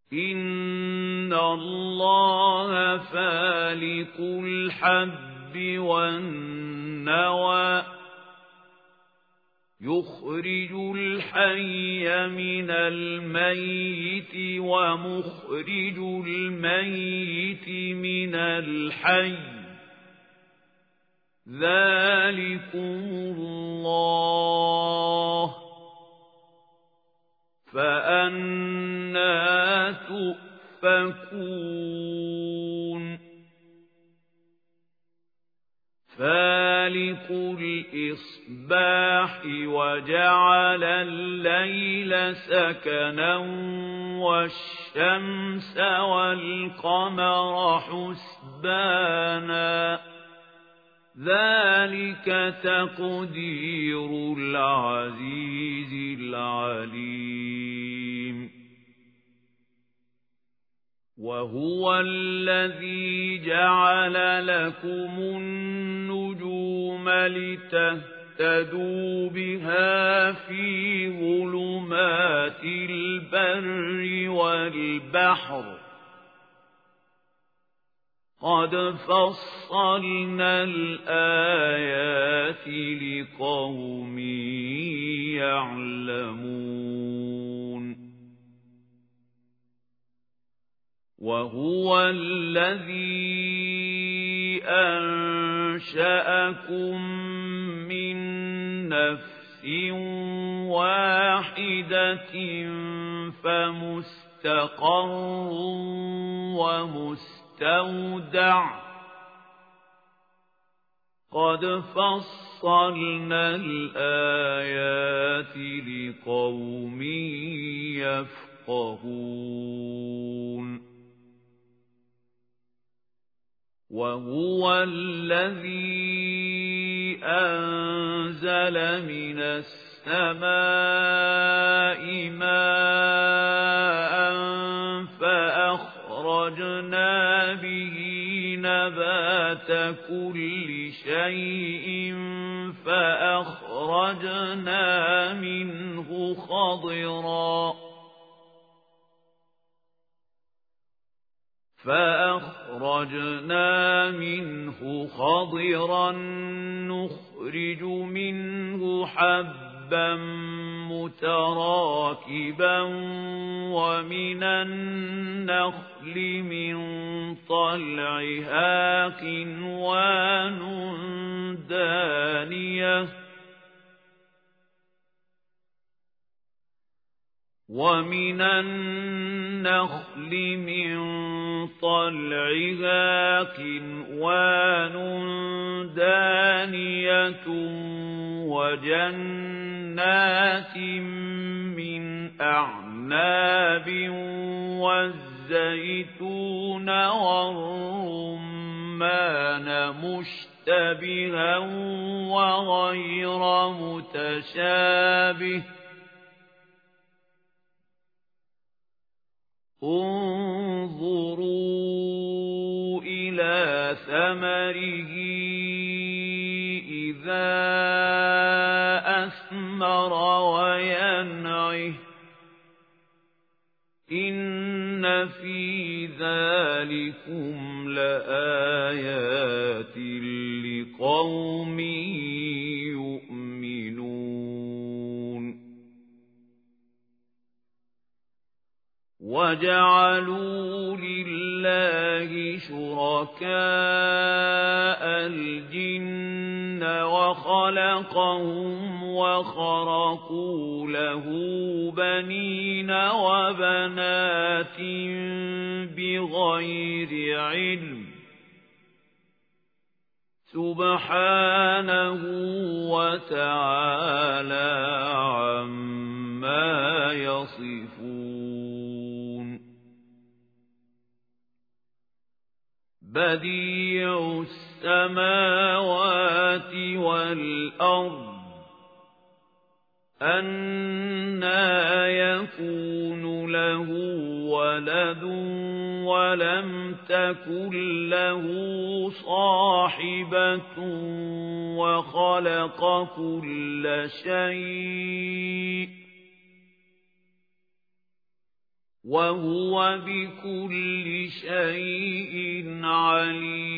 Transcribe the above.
إِنَّ اللَّهَ فَالِقُ الْحَبِّ وَالنَّوَى يُخْرِجُ الْحَيَّ مِنَ الْمَيِّتِ وَمُخْرِجُ الْمَيِّتِ مِنَ الْحَيِّ ذَلِكُمُ اللَّهُ فَأَنَّىٰ تُؤْفَكُونَ فَالِقُ الْإِصْبَاحِ وَجَعَلَ اللَّيْلَ سَكَنًا وَالشَّمْسَ وَالْقَمَرَ حُسْبَانًا ذَلِكَ تَقْدِيرُ الْعَزِيزِ الْعَلِيمِ وَهُوَ الَّذِي جَعَلَ لَكُمُ النُّجُومَ لِتَهْتَدُوا بِهَا فِي ظُلُمَاتِ الْبَرِّ وَالْبَحْرِ قَدْ فَصَّلْنَا الْآيَاتِ لِقَوْمٍ يَعْلَمُونَ وَهُوَ الَّذِي أَنشَأَكُم مِّن نَّفْسٍ وَاحِدَةٍ فَمُسْتَقَرٌّ وَمُسْتَوْدَعٌ قَدْ فَصَّلْنَا الْآيَاتِ لِقَوْمٍ يَفْقَهُونَ وَهُوَ الَّذِي أَنزَلَ مِنَ السَّمَاءِ مَاءً فَأَخْرَجْنَا بِهِ نَبَاتَ كُلِّ شَيْءٍ فَأَخْرَجْنَا مِنْهُ خَضِرًا نُخْرِجُ مِنْهُ حَبًّا مُتَرَاكِبًا وَمِنَ النَّخْلِ مِنْ طَلْعِهَا قِنْوَانٌ دَانِيَةٌ وَمِنَ النَّخْلِ مِنْ طَلْعِهَا قِنْوَانٌ دَانِيَةٌ وَجَنَّاتٍ مِّنْ أَعْنَابٍ وَالزَّيْتُونَ وَالرُّمَّانَ مُشْتَبِهًا وَغَيْرَ مُتَشَابِهٍ انظُرُوا إِلَى ثَمَرِهِ إِذَا أَثْمَرَ وَيَنْعِهِ إِنَّ فِي ذَلِكُمْ لَآيَاتٍ لِقَوْمٍ يُؤْمِنُونَ وَجَعَلُوا لِلَّهِ شُرَكَاءَ الْجِنَّ وَخَلَقَهُمْ وَخَرَقُوا لَهُ بَنِينَ وَبَنَاتٍ بِغَيْرِ عِلْمٍ سُبْحَانَهُ وَتَعَالَى عَمَّا يَصِفُونَ بَدِيعُ السَّمَاوَاتِ وَالْأَرْضِ أَنَّىٰ يَكُونُ لَهُ وَلَدٌ وَلَمْ تَكُن لَّهُ صَاحِبَةٌ وَخَلَقَ كُلَّ شَيْءٍ وهو بكل شيء عليم.